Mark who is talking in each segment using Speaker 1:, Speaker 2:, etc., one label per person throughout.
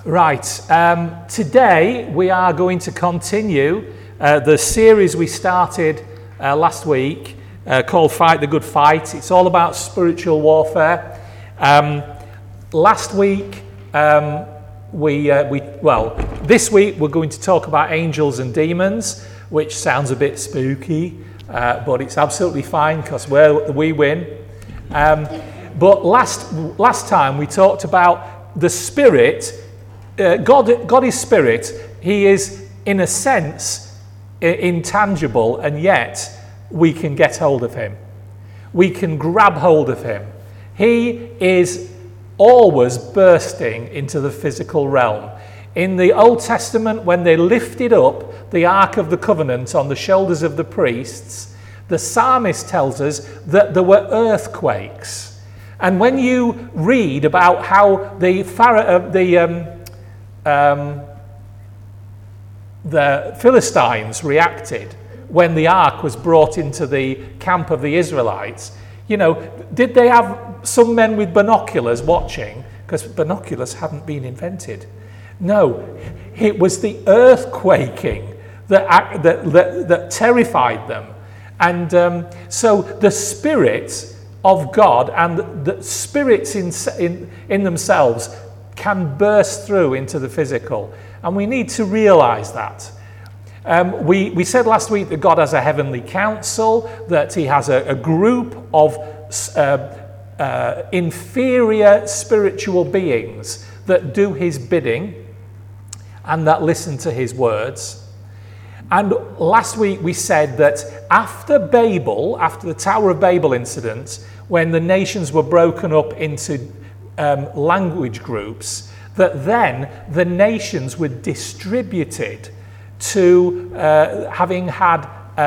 Speaker 1: Right, today we are going to continue the series we started last week called Fight the Good Fight. It's all about spiritual warfare. Last week, this week we're going to talk about angels and demons, which sounds a bit spooky, but it's absolutely fine because we win. But last time we talked about the Spirit. God is spirit. He is, in a sense, intangible, and yet we can get hold of him. We can grab hold of him. He is always bursting into the physical realm. In the Old Testament, when they lifted up the Ark of the Covenant on the shoulders of the priests, the psalmist tells us that there were earthquakes. And when you read about how the Philistines reacted when the ark was brought into the camp of the Israelites, did they have some men with binoculars watching? Because binoculars hadn't been invented. No, it was the earthquaking that terrified them. And so the Spirit of God and the spirits in themselves can burst through into the physical. And we need to realize that. We said last week that God has a heavenly council, that he has a group of inferior spiritual beings that do his bidding and that listen to his words. And last week we said that after the Tower of Babel incident, when the nations were broken up into language groups, that then the nations were distributed to having had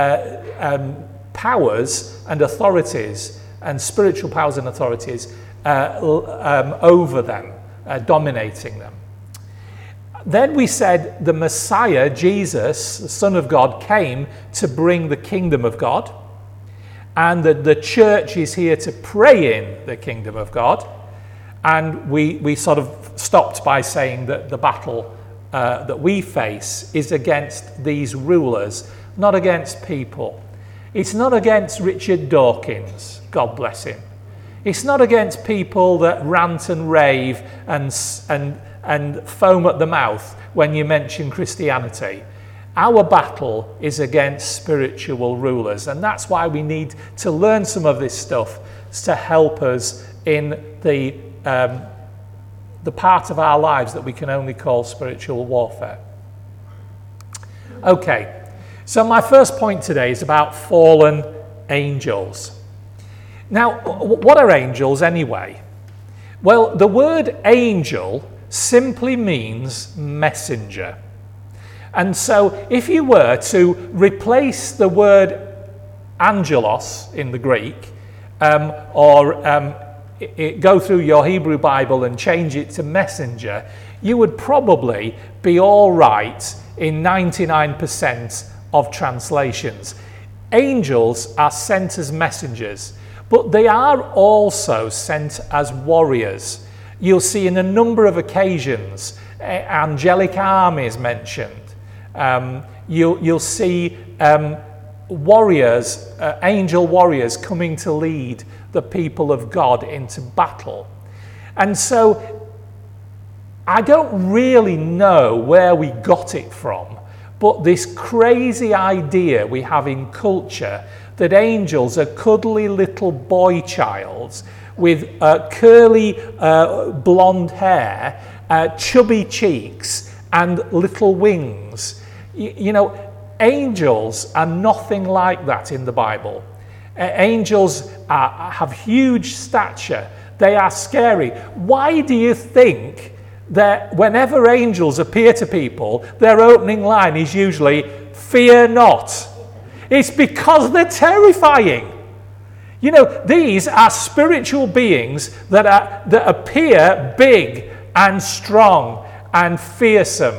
Speaker 1: powers and authorities and spiritual powers and authorities over them, dominating them. Then we said the Messiah, Jesus, the Son of God, came to bring the kingdom of God, and that the church is here to pray in the kingdom of God. And we sort of stopped by saying that the battle that we face is against these rulers, not against people. It's not against Richard Dawkins, God bless him. It's not against people that rant and rave and foam at the mouth when you mention Christianity. Our battle is against spiritual rulers, and that's why we need to learn some of this stuff to help us in the part of our lives that we can only call spiritual warfare. Okay, so my first point today is about fallen angels. Now, what are angels anyway? Well, the word angel simply means messenger. And so if you were to replace the word angelos in the Greek, go through your Hebrew Bible and change it to messenger, you would probably be all right in 99% of translations. Angels are sent as messengers, but they are also sent as warriors. You'll see in a number of occasions angelic armies mentioned. You'll see warriors, angel warriors coming to lead the people of God into battle. And so I don't really know where we got it from, but this crazy idea we have in culture that angels are cuddly little boy childs with curly blonde hair, chubby cheeks and little wings. Angels are nothing like that in the Bible. Angels have huge stature. They are scary. Why do you think that whenever angels appear to people, their opening line is usually, "Fear not"? It's because they're terrifying. These are spiritual beings that appear big and strong and fearsome.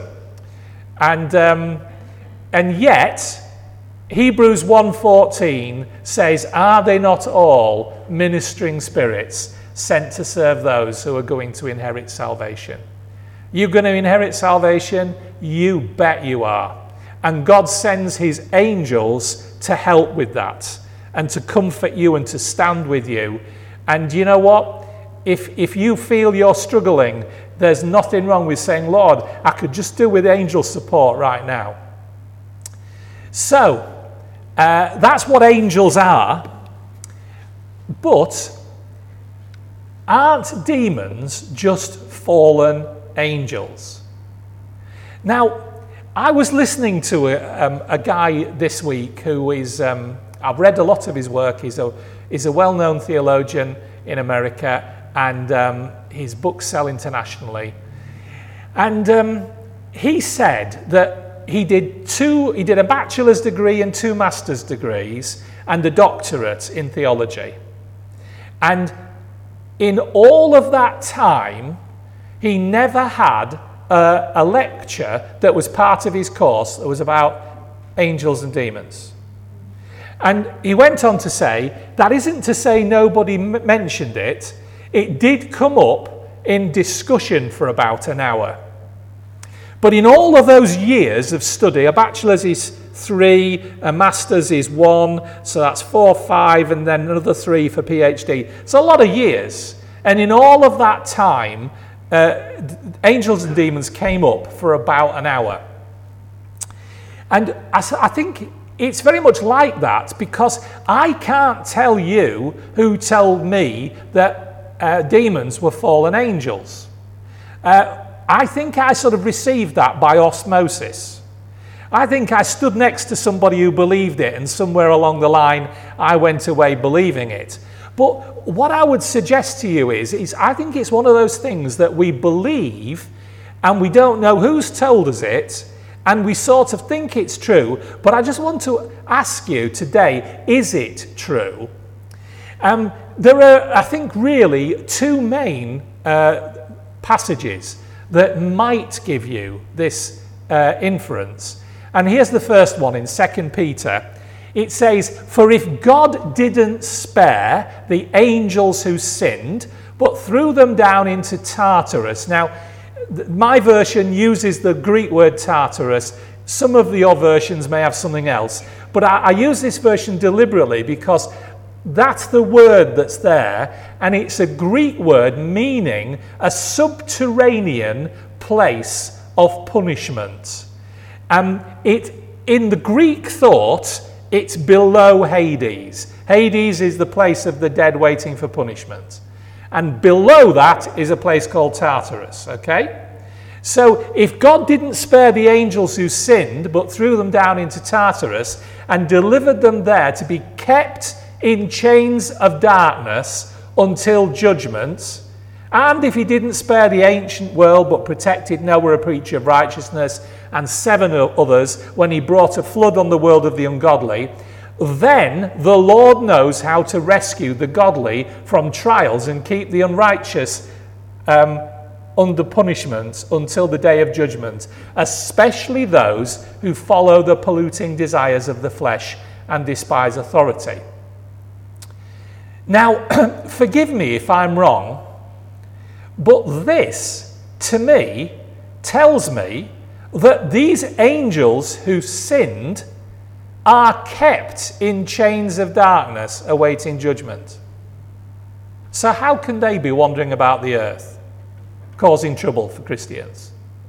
Speaker 1: And yet, Hebrews 1:14 says, "Are they not all ministering spirits sent to serve those who are going to inherit salvation?" You're going to inherit salvation? You bet you are. And God sends his angels to help with that and to comfort you and to stand with you. And you know what? If you feel you're struggling, there's nothing wrong with saying, Lord, I could just do with angel support right now. So, that's what angels are. But aren't demons just fallen angels? Now, I was listening to a guy this week who is, I've read a lot of his work. He's a well-known theologian in America, and his books sell internationally. And he said that he did a bachelor's degree and 2 master's degrees and a doctorate in theology. And in all of that time, he never had a lecture that was part of his course that was about angels and demons. And he went on to say, that isn't to say nobody mentioned it. It did come up in discussion for about an hour. But in all of those years of study, a bachelor's is 3, a master's is 1, so that's 4, 5, and then another 3 for PhD. It's a lot of years. And in all of that time, angels and demons came up for about an hour. And I think it's very much like that, because I can't tell you who told me that demons were fallen angels. I think I sort of received that by osmosis. I think I stood next to somebody who believed it, and somewhere along the line I went away believing it. But what I would suggest to you is I think it's one of those things that we believe and we don't know who's told us it, and we sort of think it's true. But I just want to ask you today, is it true? There are, I think, really 2 main passages that might give you this inference. And here's the first one in 2 Peter. It says, "For if God didn't spare the angels who sinned, but threw them down into Tartarus." Now, my version uses the Greek word Tartarus. Some of your versions may have something else. But I use this version deliberately because that's the word that's there, and it's a Greek word meaning a subterranean place of punishment. In the Greek thought, it's below Hades. Hades is the place of the dead waiting for punishment. And below that is a place called Tartarus, okay? So if God didn't spare the angels who sinned, but threw them down into Tartarus and delivered them there to be kept in chains of darkness until judgment, and if he didn't spare the ancient world but protected Noah, a preacher of righteousness, and 7 others when he brought a flood on the world of the ungodly, then the Lord knows how to rescue the godly from trials and keep the unrighteous under punishment until the day of judgment, especially those who follow the polluting desires of the flesh and despise authority. Now, forgive me if I'm wrong, but this, to me, tells me that these angels who sinned are kept in chains of darkness awaiting judgment. So how can they be wandering about the earth, causing trouble for Christians?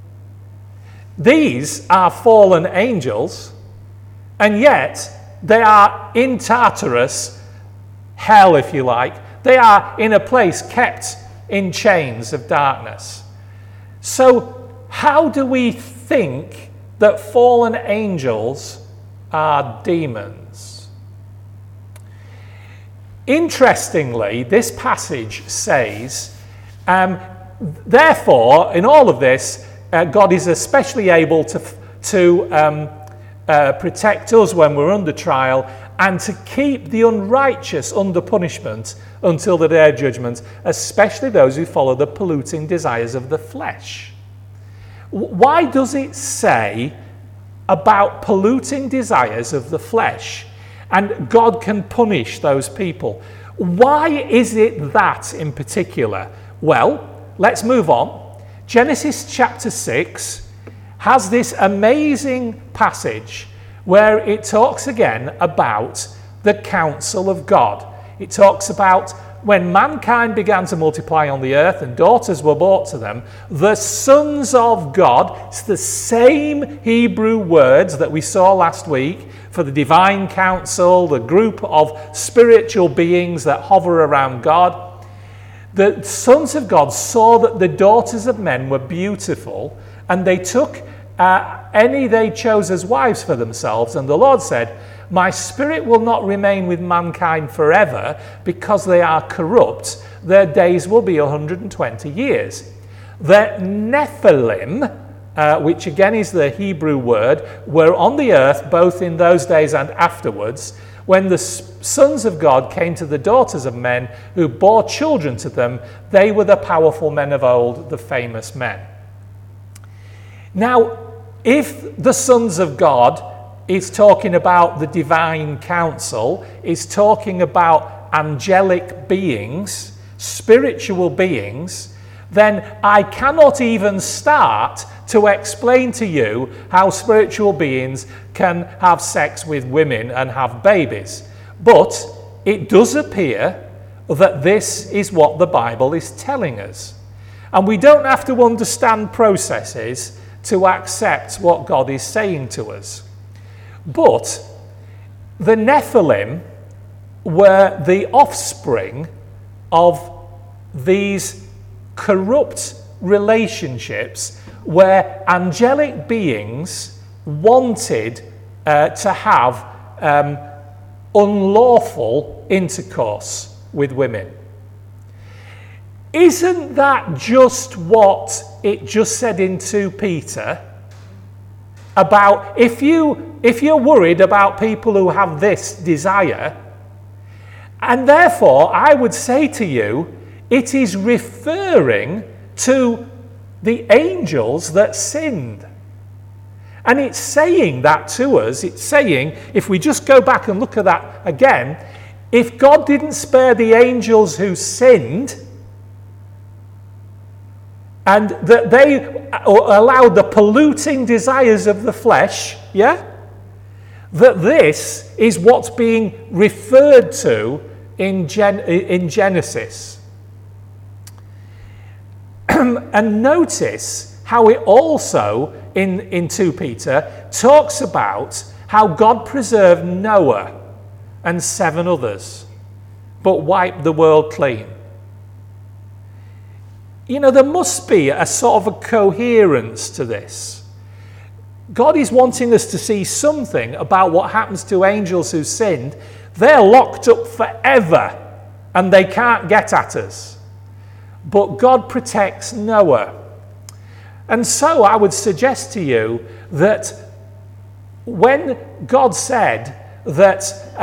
Speaker 1: These are fallen angels, and yet they are in Tartarus, hell if you like. They are in a place kept in chains of darkness. So how do we think that fallen angels are demons? Interestingly, this passage says, therefore, in all of this, God is especially able to protect us when we're under trial, and to keep the unrighteous under punishment until the day of judgment, especially those who follow the polluting desires of the flesh. Why does it say about polluting desires of the flesh, and God can punish those people? Why is it that in particular? Well, let's move on. Genesis chapter 6 has this amazing passage where it talks again about the counsel of God. It talks about when mankind began to multiply on the earth and daughters were brought to them, the sons of God, it's the same Hebrew words that we saw last week for the divine council, the group of spiritual beings that hover around God. The sons of God saw that the daughters of men were beautiful, and they took any they chose as wives for themselves. And the Lord said, my spirit will not remain with mankind forever because they are corrupt. Their days will be 120 years. The Nephilim, which again is the Hebrew word, were on the earth both in those days and afterwards, when the sons of God came to the daughters of men who bore children to them. They were the powerful men of old, the famous men. Now, if the sons of God is talking about the divine counsel, is talking about angelic beings, spiritual beings, then I cannot even start to explain to you how spiritual beings can have sex with women and have babies. But it does appear that this is what the Bible is telling us. And we don't have to understand processes to accept what God is saying to us. But the Nephilim were the offspring of these corrupt relationships where angelic beings wanted to have unlawful intercourse with women. Isn't that just what it just said in 2 Peter? About if you're worried about people who have this desire, and therefore I would say to you, it is referring to the angels that sinned. And it's saying that to us. It's saying, if we just go back and look at that again, if God didn't spare the angels who sinned, and that they allowed the polluting desires of the flesh, that this is what's being referred to in Genesis. And notice how it also, in 2 Peter, talks about how God preserved Noah and 7 others, but wiped the world clean. You know, there must be a sort of a coherence to this. God is wanting us to see something about what happens to angels who sinned. They're locked up forever and they can't get at us. But God protects Noah. And so I would suggest to you that when God said that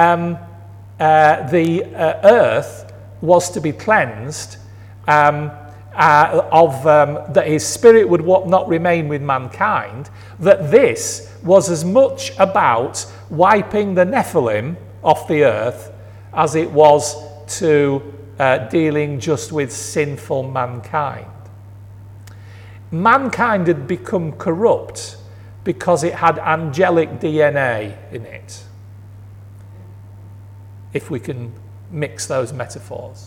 Speaker 1: the earth was to be cleansed, that his spirit would not remain with mankind, that this was as much about wiping the Nephilim off the earth as it was to dealing just with sinful mankind. Mankind had become corrupt because it had angelic DNA in it, if we can mix those metaphors.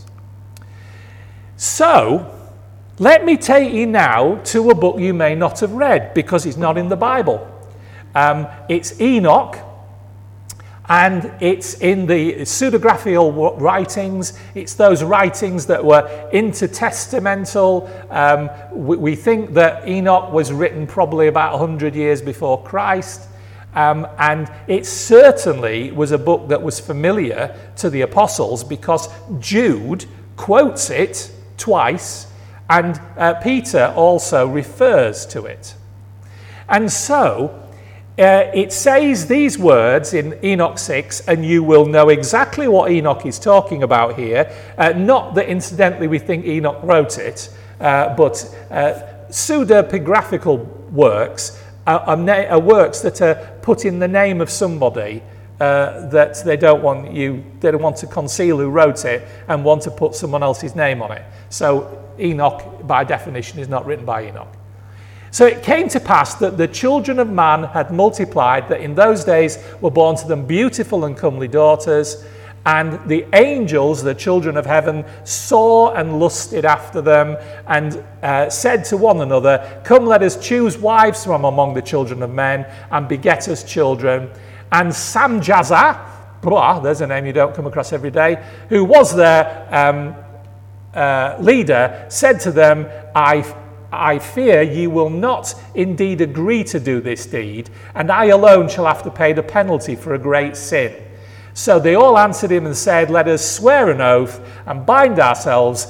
Speaker 1: So, let me take you now to a book you may not have read because it's not in the Bible. It's Enoch, and it's in the pseudographical writings. It's those writings that were intertestamental. We think that Enoch was written probably about 100 years before Christ. And it certainly was a book that was familiar to the apostles because Jude quotes it twice, and Peter also refers to it. And so it says these words in Enoch 6, and you will know exactly what Enoch is talking about here. Not that incidentally we think Enoch wrote it, but pseudepigraphical works are works that are put in the name of somebody that they don't want to conceal who wrote it and want to put someone else's name on it. So Enoch, by definition, is not written by Enoch. So it came to pass that the children of man had multiplied, that in those days were born to them beautiful and comely daughters, and the angels, the children of heaven, saw and lusted after them, and said to one another, come, let us choose wives from among the children of men, and beget us children. And Samjaza, there's a name you don't come across every day, who was their leader, said to them, I fear ye will not indeed agree to do this deed, and I alone shall have to pay the penalty for a great sin. So they all answered him and said, let us swear an oath and bind ourselves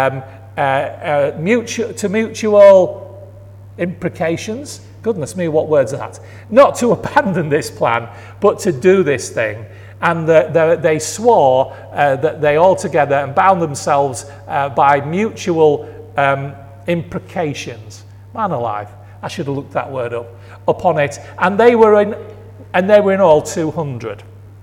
Speaker 1: to mutual imprecations. Goodness me, what word's that? Not to abandon this plan, but to do this thing. And they swore that they all together and bound themselves by mutual imprecations. Man alive, I should have looked that word up upon it. And they were in all 200.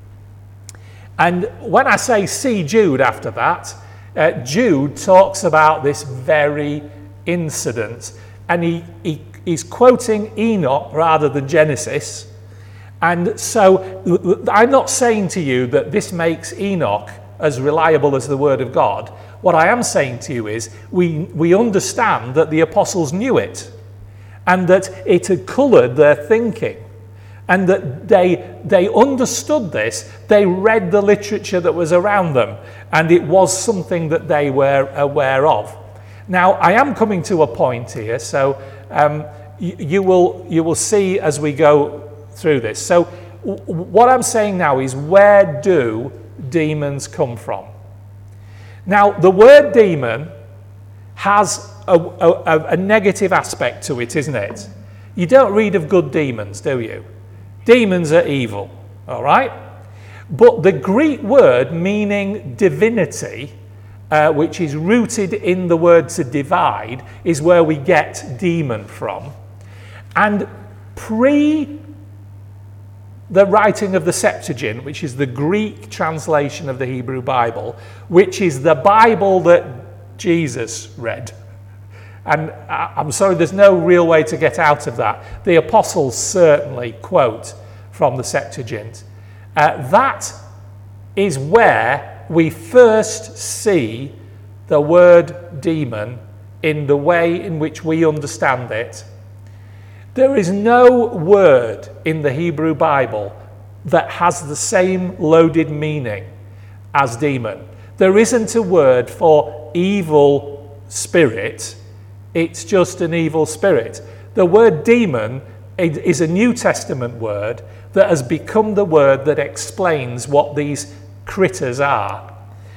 Speaker 1: And when I say see Jude after that, Jude talks about this very incident, and he's quoting Enoch rather than Genesis. And so I'm not saying to you that this makes Enoch as reliable as the Word of God. What I am saying to you is we understand that the apostles knew it, and that it had coloured their thinking, and that they understood this. They read the literature that was around them, and it was something that they were aware of. Now, I am coming to a point here, so you will see as we go through this. So what I'm saying now is, where do demons come from? Now, the word demon has a negative aspect to it, isn't it? You don't read of good demons, do you? Demons are evil, all right? But the Greek word meaning divinity, which is rooted in the word to divide, is where we get demon from. And pre the writing of the Septuagint, which is the Greek translation of the Hebrew Bible, which is the Bible that Jesus read. And I'm sorry, there's no real way to get out of that. The apostles certainly quote from the Septuagint. That is where we first see the word demon in the way in which we understand it. There is no word in the Hebrew Bible that has the same loaded meaning as demon. There isn't a word for evil spirit. It's just an evil spirit. The word demon is a New Testament word that has become the word that explains what these critters are.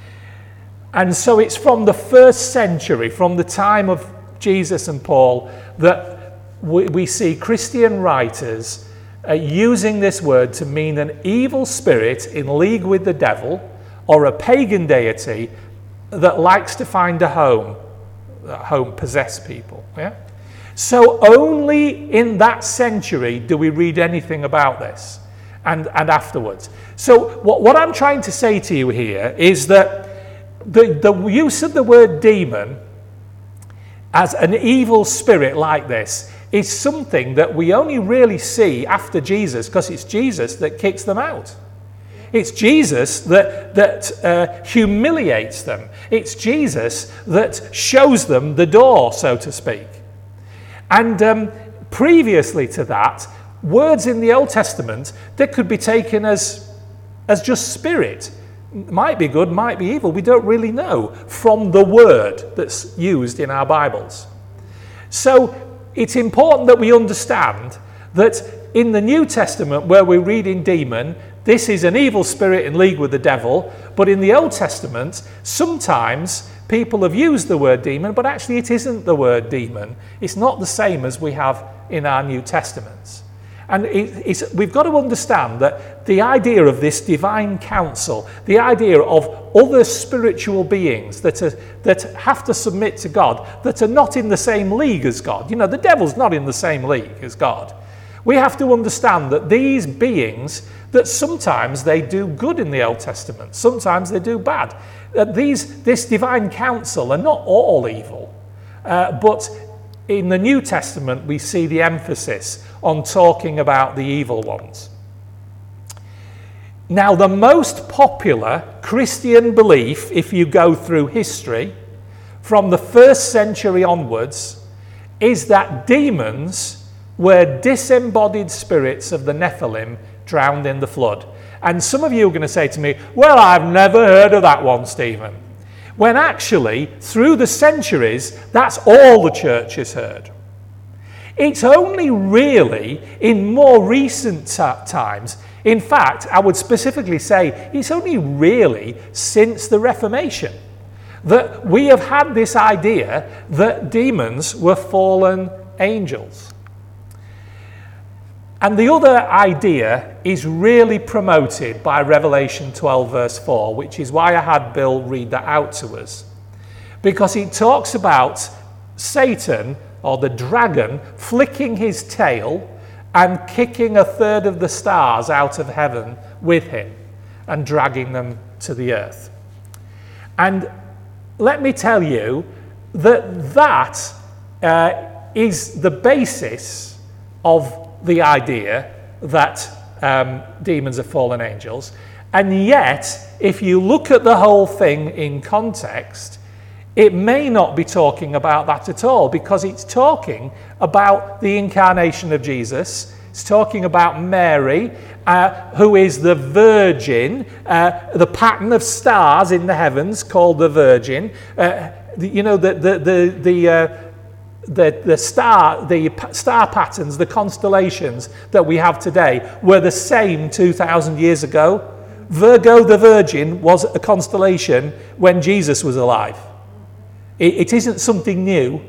Speaker 1: And so it's from the first century, from the time of Jesus and Paul, that we see Christian writers using this word to mean an evil spirit in league with the devil, or a pagan deity that likes to find a home. Home possess people. Yeah? So only in that century do we read anything about this, and afterwards. So what I'm trying to say to you here is that the use of the word demon as an evil spirit like this is something that we only really see after Jesus, because it's Jesus that kicks them out. It's Jesus that humiliates them. It's Jesus that shows them the door, so to speak. And previously to that, words in the Old Testament that could be taken as just spirit. Might be good, might be evil. We don't really know from the word that's used in our Bibles. So it's important that we understand that in the New Testament, where we're reading demon, this is an evil spirit in league with the devil. But in the Old Testament, sometimes people have used the word demon, but actually it isn't the word demon. It's not the same as we have in our New Testaments. And we've got to understand that the idea of this divine council, the idea of other spiritual beings that have to submit to God, that are not in the same league as God. You know, the devil's not in the same league as God. We have to understand that these beings, that sometimes they do good in the Old Testament, sometimes they do bad. This divine council are not all evil. but in the New Testament we see the emphasis on talking about the evil ones. Now, the most popular Christian belief, if you go through history, from the 1st century onwards, is that demons were disembodied spirits of the Nephilim drowned in the flood. And some of you are going to say to me, well, I've never heard of that one, Stephen. When actually, through the centuries, that's all the church has heard. It's only really in more recent times, in fact, I would specifically say it's only really since the Reformation that we have had this idea that demons were fallen angels. And the other idea is really promoted by Revelation 12 verse 4, which is why I had Bill read that out to us. Because it talks about Satan, or the dragon, flicking his tail and kicking a third of the stars out of heaven with him and dragging them to the earth. And let me tell you that is the basis of the idea that demons are fallen angels. And yet, if you look at the whole thing in context, it may not be talking about that at all, because it's talking about the incarnation of Jesus. It's talking about Mary, who is the Virgin, the pattern of stars in the heavens called the Virgin. The star patterns, the constellations that we have today were the same 2,000 years ago. Virgo the Virgin was a constellation when Jesus was alive. It isn't something new.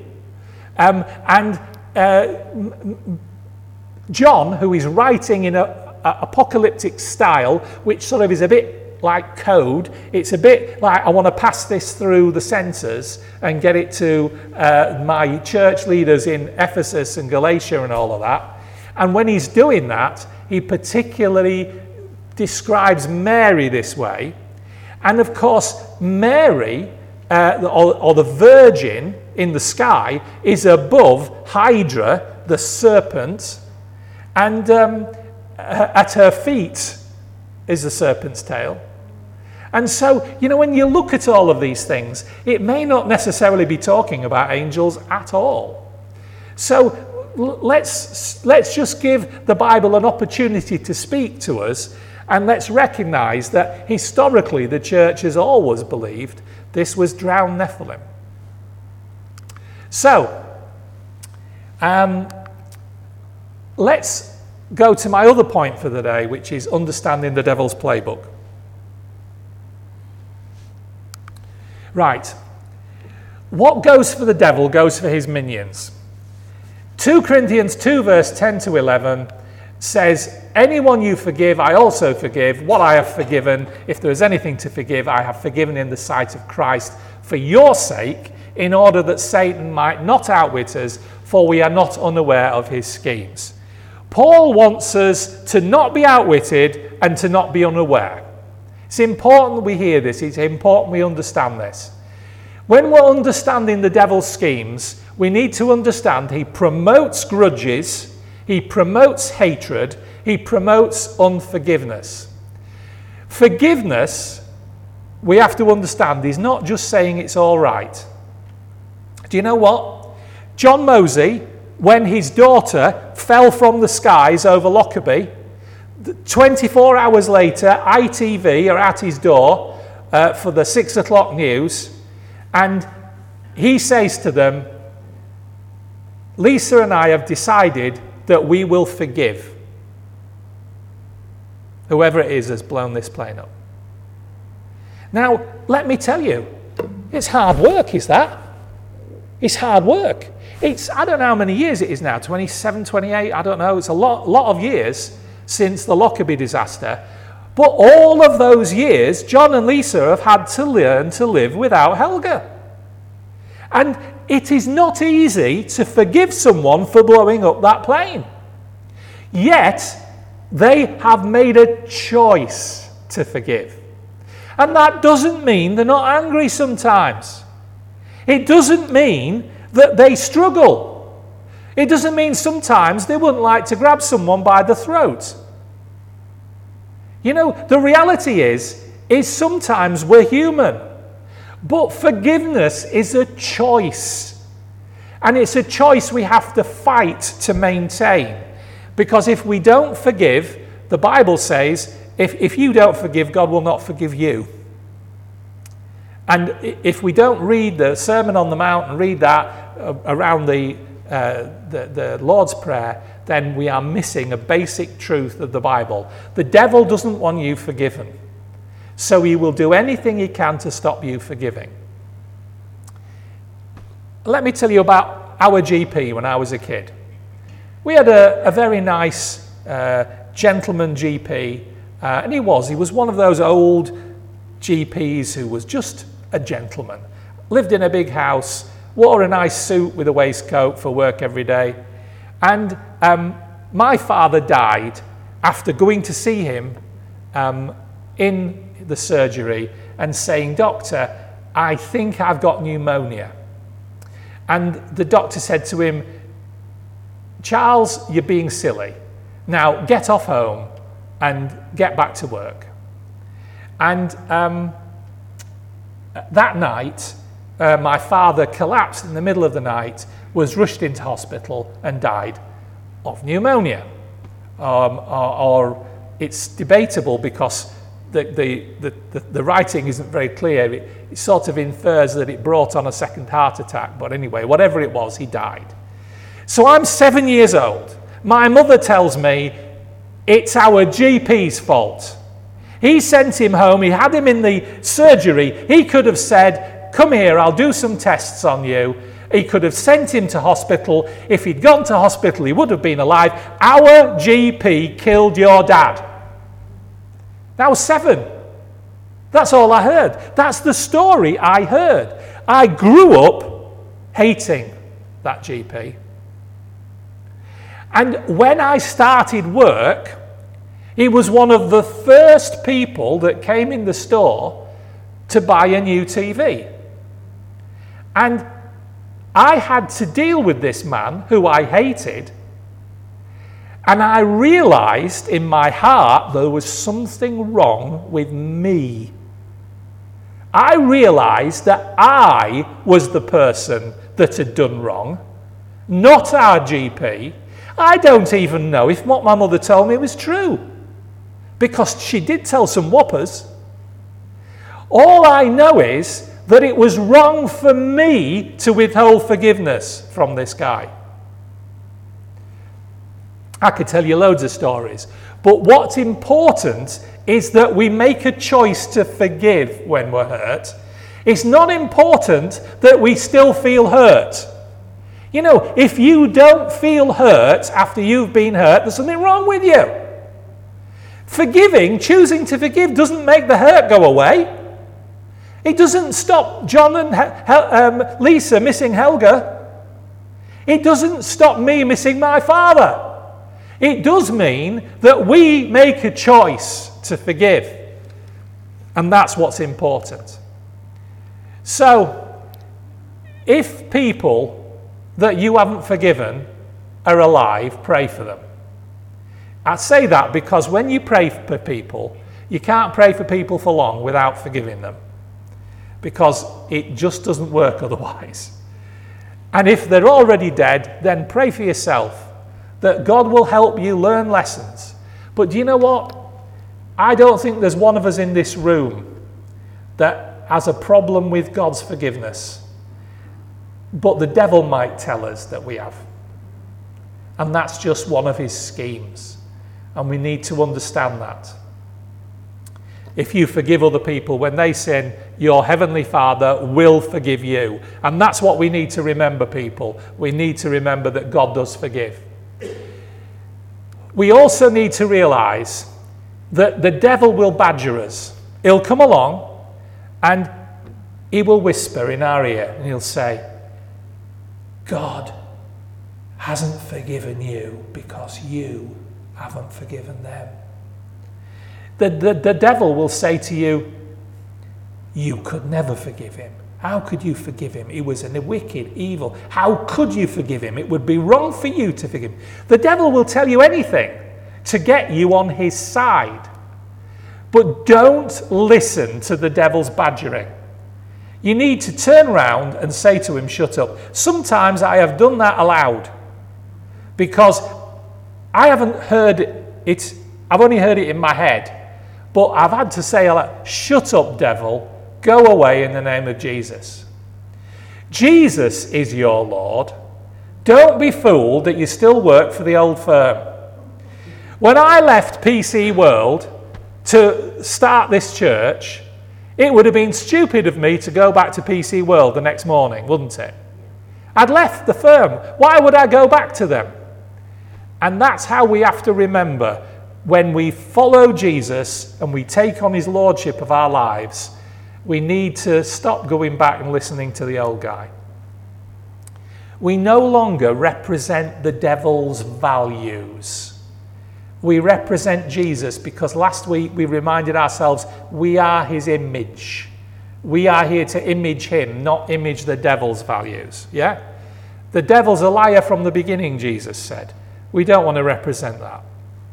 Speaker 1: John, who is writing in an apocalyptic style, which sort of is a bit like code, it's a bit like I want to pass this through the censors and get it to my church leaders in Ephesus and Galatia and all of that. And when he's doing that, he particularly describes Mary this way. And of course, Mary, or the Virgin in the sky, is above Hydra, the serpent, and at her feet is the serpent's tail. And so, when you look at all of these things, it may not necessarily be talking about angels at all. So let's just give the Bible an opportunity to speak to us, and let's recognize that historically the church has always believed this was drowned Nephilim. So, let's go to my other point for the day, which is understanding the devil's playbook. Right. What goes for the devil goes for his minions. 2 Corinthians 2 verse 10 to 11 says, anyone you forgive, I also forgive. What I have forgiven, if there is anything to forgive, I have forgiven in the sight of Christ for your sake, in order that Satan might not outwit us, for we are not unaware of his schemes. Paul wants us to not be outwitted and to not be unaware. It's important we hear this. It's important we understand this. When we're understanding the devil's schemes, we need to understand he promotes grudges, he promotes hatred, he promotes unforgiveness. Forgiveness, we have to understand, is not just saying it's all right. Do you know what? John Mosey, when his daughter fell from the skies over Lockerbie, 24 hours later, ITV are at his door for the 6 o'clock news, and he says to them, Lisa and I have decided that we will forgive whoever it is has blown this plane up. Now, let me tell you, it's hard work, is that? It's hard work. I don't know how many years it is now, 27, 28, I don't know. It's a lot of years since the Lockerbie disaster. But all of those years, John and Lisa have had to learn to live without Helga. And it is not easy to forgive someone for blowing up that plane. Yet, they have made a choice to forgive. And that doesn't mean they're not angry sometimes. It doesn't mean that they struggle. It doesn't mean sometimes they wouldn't like to grab someone by the throat. You know, the reality is sometimes we're human. But forgiveness is a choice. And it's a choice we have to fight to maintain. Because if we don't forgive, the Bible says, if you don't forgive, God will not forgive you. And if we don't read the Sermon on the Mount and read that around the Lord's Prayer, then we are missing a basic truth of the Bible. The devil doesn't want you forgiven. So he will do anything he can to stop you forgiving. Let me tell you about our GP when I was a kid. We had a very nice gentleman GP, and he was one of those old GPs who was just a gentleman. Lived in a big house, wore a nice suit with a waistcoat for work every day. And my father died after going to see him in the surgery and saying, "Doctor, I think I've got pneumonia." And the doctor said to him, "Charles, you're being silly. Now get off home and get back to work." And that night, my father collapsed in the middle of the night, was rushed into hospital and died of pneumonia. Or it's debatable because the writing isn't very clear. It sort of infers that it brought on a second heart attack. But anyway, whatever it was, he died. So I'm 7 years old. My mother tells me it's our GP's fault. He sent him home. He had him in the surgery. He could have said, "Come here, I'll do some tests on you." He could have sent him to hospital. If he'd gone to hospital, he would have been alive. Our GP killed your dad. I was 7. That's all I heard. That's the story I heard. I grew up hating that GP. And when I started work, he was one of the first people that came in the store to buy a new TV. And I had to deal with this man who I hated. And I realized in my heart there was something wrong with me. I realized that I was the person that had done wrong, not our GP. I don't even know if what my mother told me was true, because she did tell some whoppers. All I know is that it was wrong for me to withhold forgiveness from this guy. I could tell you loads of stories, but what's important is that we make a choice to forgive when we're hurt. It's not important that we still feel hurt. You know, if you don't feel hurt after you've been hurt, there's something wrong with you. Forgiving, choosing to forgive, doesn't make the hurt go away. It doesn't stop John and Lisa missing Helga. It doesn't stop me missing my father. It does mean that we make a choice to forgive. And that's what's important. So, if people that you haven't forgiven are alive, pray for them. I say that because when you pray for people, you can't pray for people for long without forgiving them, because it just doesn't work otherwise. And if they're already dead, then pray for yourself that God will help you learn lessons. But do you know what? I don't think there's one of us in this room that has a problem with God's forgiveness. But the devil might tell us that we have. And that's just one of his schemes. And we need to understand that. If you forgive other people when they sin, your heavenly Father will forgive you. And that's what we need to remember, people. We need to remember that God does forgive. We also need to realize that the devil will badger us. He'll come along and he will whisper in our ear and he'll say, God hasn't forgiven you because you haven't forgiven them. The devil will say to you, you could never forgive him How could you forgive him? He was a wicked, evil. How could you forgive him? It would be wrong for you to forgive him. The devil will tell you anything to get you on his side. But don't listen to the devil's badgering. You need to turn around and say to him, shut up. Sometimes I have done that aloud because I haven't heard it. I've only heard it in my head. But I've had to say, shut up, devil. Go away in the name of Jesus. Jesus is your Lord. Don't be fooled that you still work for the old firm. When I left PC World to start this church, it would have been stupid of me to go back to PC World the next morning, wouldn't it? I'd left the firm. Why would I go back to them? And that's how we have to remember when we follow Jesus and we take on his lordship of our lives. We need to stop going back and listening to the old guy. We no longer represent the devil's values. We represent Jesus because last week we reminded ourselves we are his image. We are here to image him, not image the devil's values. Yeah? The devil's a liar from the beginning, Jesus said. We don't want to represent that.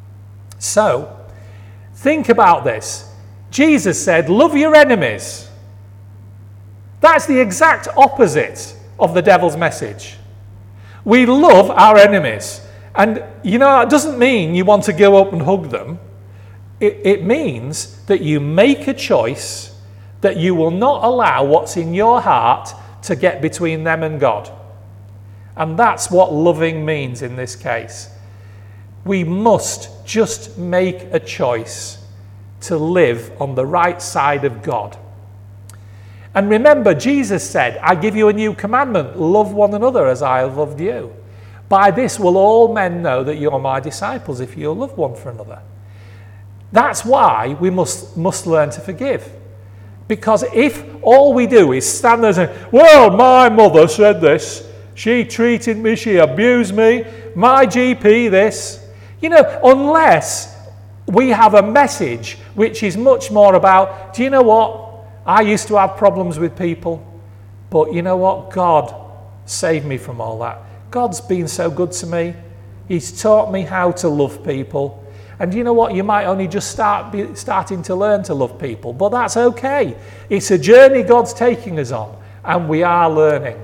Speaker 1: So, think about this. Jesus said, love your enemies. That's the exact opposite of the devil's message. We love our enemies. And, that doesn't mean you want to go up and hug them. It means that you make a choice that you will not allow what's in your heart to get between them and God. And that's what loving means in this case. We must just make a choice to live on the right side of God. And remember, Jesus said, I give you a new commandment, love one another as I have loved you. By this will all men know that you're my disciples, if you love one for another. That's why we must learn to forgive. Because if all we do is stand there and say, well, my mother said this, she treated me, she abused me, my GP this, unless we have a message which is much more about, do you know what? I used to have problems with people, but you know what? God saved me from all that. God's been so good to me. He's taught me how to love people. And you know what? You might only just starting to learn to love people, but that's okay. It's a journey God's taking us on, and we are learning.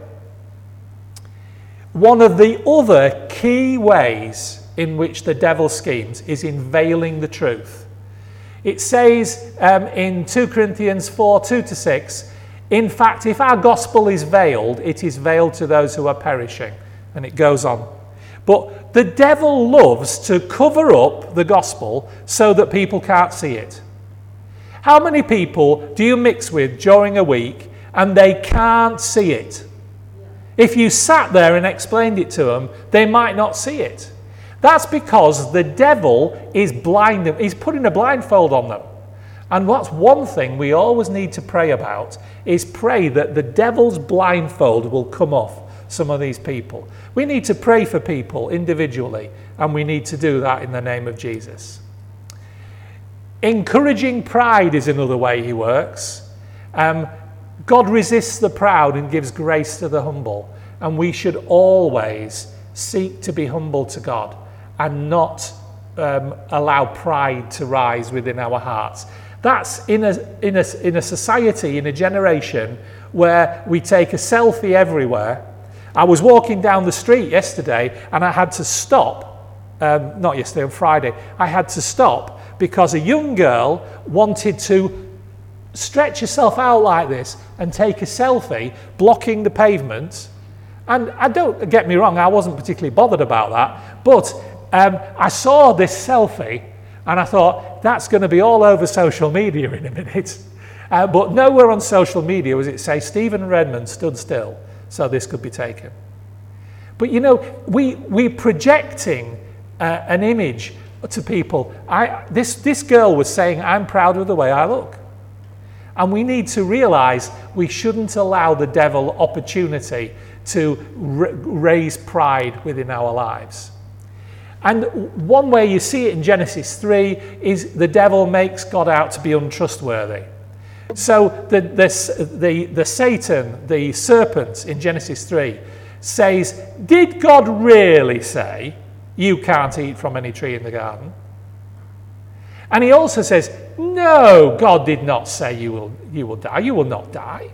Speaker 1: One of the other key ways in which the devil schemes is in veiling the truth. It says in 2 Corinthians 4, 2-6, in fact, if our gospel is veiled, it is veiled to those who are perishing. And it goes on. But the devil loves to cover up the gospel so that people can't see it. How many people do you mix with during a week and they can't see it? If you sat there and explained it to them, they might not see it. That's because the devil is blinding. He's putting a blindfold on them. And what's one thing we always need to pray about is pray that the devil's blindfold will come off some of these people. We need to pray for people individually, and we need to do that in the name of Jesus. Encouraging pride is another way he works. God resists the proud and gives grace to the humble, and we should always seek to be humble to God and not allow pride to rise within our hearts. That's in a society, in a generation where we take a selfie everywhere. I was walking down the street yesterday and I had to stop, not yesterday, on Friday, I had to stop because a young girl wanted to stretch herself out like this and take a selfie blocking the pavement. And don't get me wrong, I wasn't particularly bothered about that, but I saw this selfie and I thought, that's going to be all over social media in a minute. But nowhere on social media was it say Stephen Redmond stood still so this could be taken. But we're projecting an image to people. This girl was saying, I'm proud of the way I look. And we need to realize we shouldn't allow the devil opportunity to raise pride within our lives. And one way you see it in Genesis 3 is the devil makes God out to be untrustworthy. So the Satan, the serpent in Genesis 3, says, did God really say you can't eat from any tree in the garden? And he also says, no, God did not say you will die. You will not die.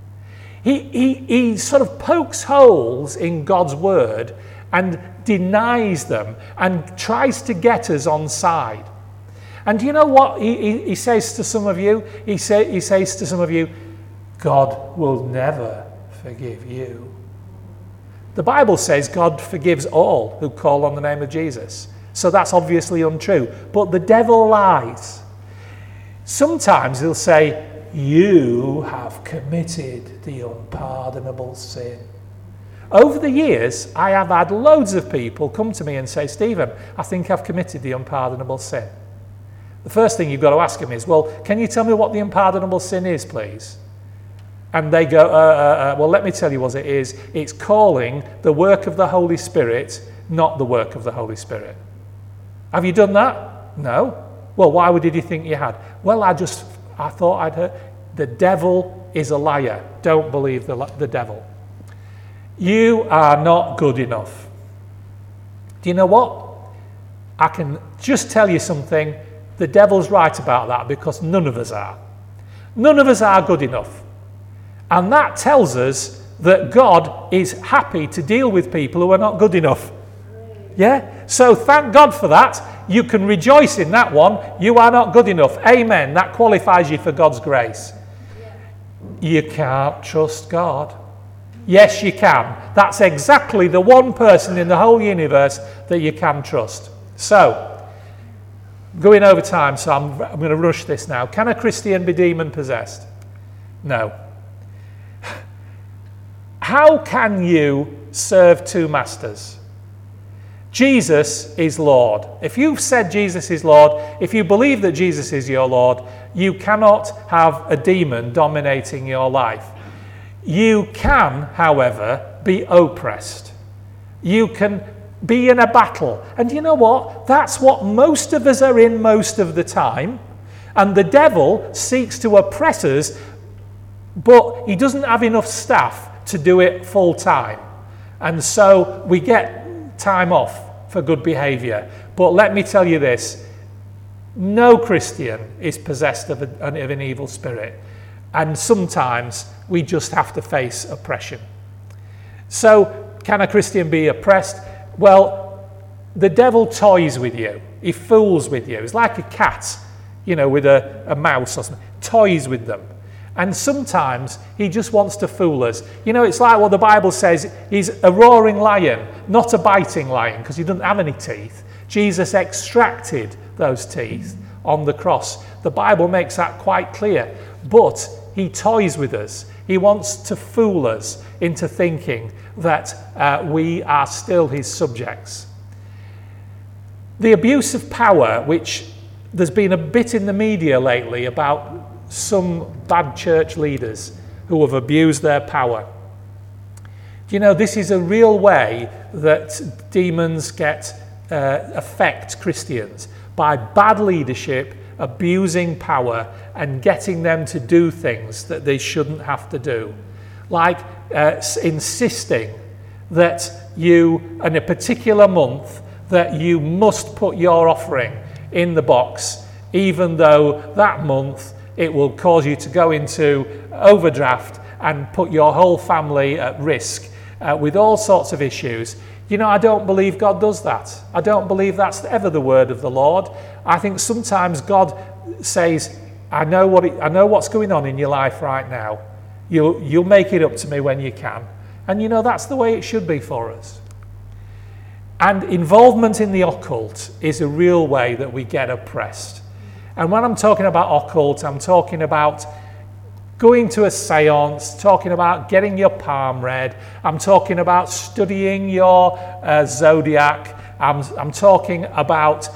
Speaker 1: He sort of pokes holes in God's word and denies them and tries to get us on side. And do you know what he says to some of you? He says to some of you, God will never forgive you. The Bible says God forgives all who call on the name of Jesus. So that's obviously untrue. But the devil lies. Sometimes he'll say, you have committed the unpardonable sin. Over the years, I have had loads of people come to me and say, Stephen, I think I've committed the unpardonable sin. The first thing you've got to ask them is, well, can you tell me what the unpardonable sin is, please? And they go, well, let me tell you what it is. It's calling the work of the Holy Spirit not the work of the Holy Spirit. Have you done that? No. Well, why did you think you had? Well, I thought I'd heard. The devil is a liar. Don't believe the devil. You are not good enough. Do you know what? I can just tell you something. The devil's right about that because none of us are. None of us are good enough. And that tells us that God is happy to deal with people who are not good enough. Yeah? So thank God for that. You can rejoice in that one. You are not good enough. Amen. That qualifies you for God's grace. You can't trust God. Yes, you can. That's exactly the one person in the whole universe that you can trust. So, going over time, so I'm going to rush this now. Can a Christian be demon-possessed? No. How can you serve two masters? Jesus is Lord. If you've said Jesus is Lord, if you believe that Jesus is your Lord, you cannot have a demon dominating your life. You can, however, be oppressed. You can be in a battle. And you know what? That's what most of us are in most of the time. And the devil seeks to oppress us, but he doesn't have enough staff to do it full time. And so we get time off for good behaviour. But let me tell you this, no Christian is possessed of an evil spirit. And sometimes we just have to face oppression. So can a Christian be oppressed? Well, the devil toys with you. He fools with you. It's like a cat, with a mouse or something. Toys with them. And sometimes he just wants to fool us. It's like what the Bible says, he's a roaring lion, not a biting lion, because he doesn't have any teeth. Jesus extracted those teeth on the cross. The Bible makes that quite clear. But he toys with us. He wants to fool us into thinking that we are still his subjects. The abuse of power, which there's been a bit in the media lately about some bad church leaders who have abused their power. This is a real way that demons affect Christians, by bad leadership, abusing power and getting them to do things that they shouldn't have to do. Like insisting that you, in a particular month, that you must put your offering in the box, even though that month it will cause you to go into overdraft and put your whole family at risk with all sorts of issues. I don't believe God does that. I don't believe that's ever the word of the Lord. I think sometimes God says, I know what's going on in your life right now. You'll make it up to me when you can. And that's the way it should be for us. And involvement in the occult is a real way that we get oppressed. And when I'm talking about occult, I'm talking about going to a seance, talking about getting your palm read. I'm talking about studying your zodiac. I'm talking about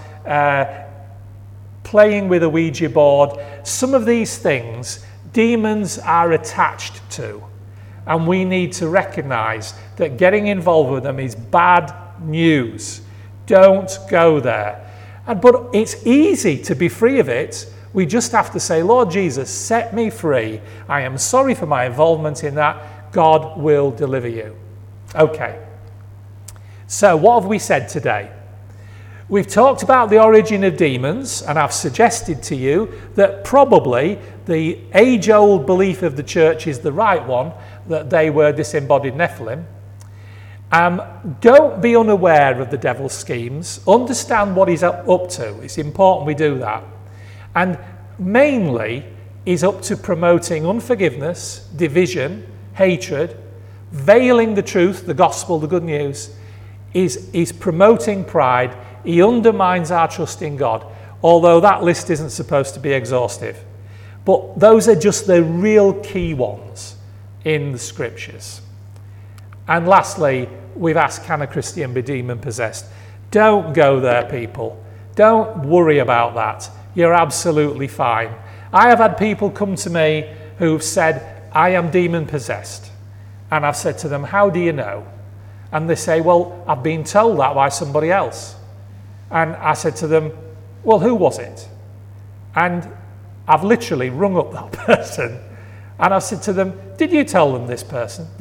Speaker 1: playing with a Ouija board. Some of these things, demons are attached to. And we need to recognize that getting involved with them is bad news. Don't go there. But it's easy to be free of it We just have to say, Lord Jesus, set me free. I am sorry for my involvement in that. God will deliver you. Okay. So what have we said today? We've talked about the origin of demons, and I've suggested to you that probably the age-old belief of the church is the right one, that they were disembodied Nephilim. Don't be unaware of the devil's schemes. Understand what he's up to. It's important we do that. And mainly, he's up to promoting unforgiveness, division, hatred, veiling the truth, the gospel, the good news. He's promoting pride. He undermines our trust in God, although that list isn't supposed to be exhaustive. But those are just the real key ones in the scriptures. And lastly, we've asked, can a Christian be demon-possessed? Don't go there, people. Don't worry about that. You're absolutely fine. I have had people come to me who've said, I am demon-possessed. And I've said to them, how do you know? And they say, well, I've been told that by somebody else. And I said to them, well, who was it? And I've literally rung up that person. And I said to them, did you tell them this?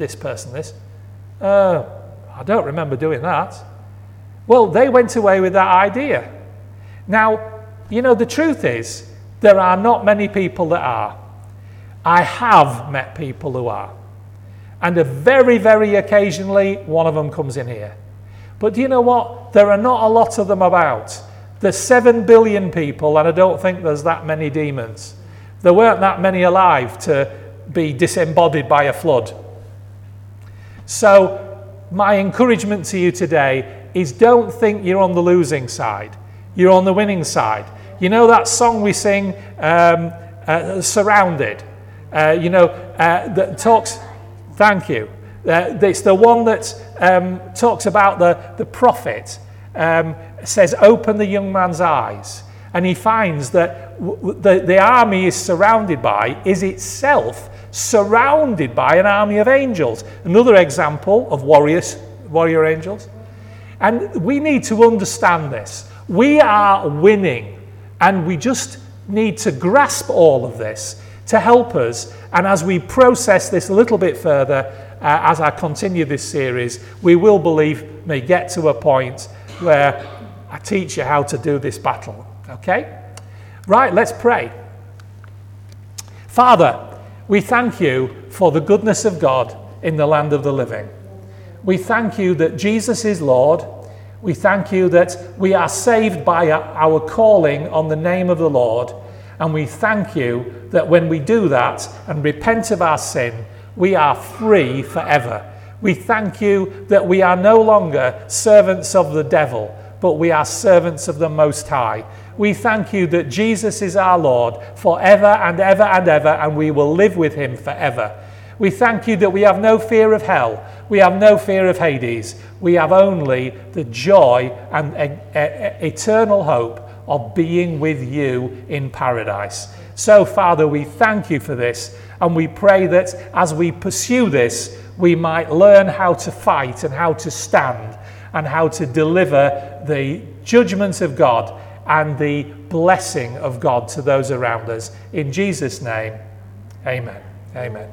Speaker 1: I don't remember doing that. Well, they went away with that idea. Now, you know, the truth is, there are not many people that are. I have met people who are. And very, very occasionally, one of them comes in here. But do you know what? There are not a lot of them about. There's 7 billion people, and I don't think there's that many demons. There weren't that many alive to be disembodied by a flood. So my encouragement to you today is, don't think you're on the losing side. You're on the winning side. You know that song we sing, Surrounded? That talks... Thank you. It's the one that talks about the prophet, says, open the young man's eyes. And he finds that the army is itself surrounded by an army of angels. Another example of warrior angels. And we need to understand this. We are winning, and we just need to grasp all of this to help us. And as we process this a little bit further, as I continue this series, we will may get to a point where I teach you how to do this battle. Okay? Right, let's pray. Father, we thank you for the goodness of God in the land of the living. We thank you that Jesus is Lord. We thank you that we are saved by our calling on the name of the Lord. And we thank you that when we do that and repent of our sin, we are free forever. We thank you that we are no longer servants of the devil, but we are servants of the Most High. We thank you that Jesus is our Lord forever and ever and ever, and we will live with him forever. We thank you that we have no fear of hell. We have no fear of Hades. We have only the joy and eternal hope of being with you in paradise. So, Father, we thank you for this, and we pray that as we pursue this, we might learn how to fight and how to stand and how to deliver the judgment of God and the blessing of God to those around us. In Jesus' name, amen. Amen.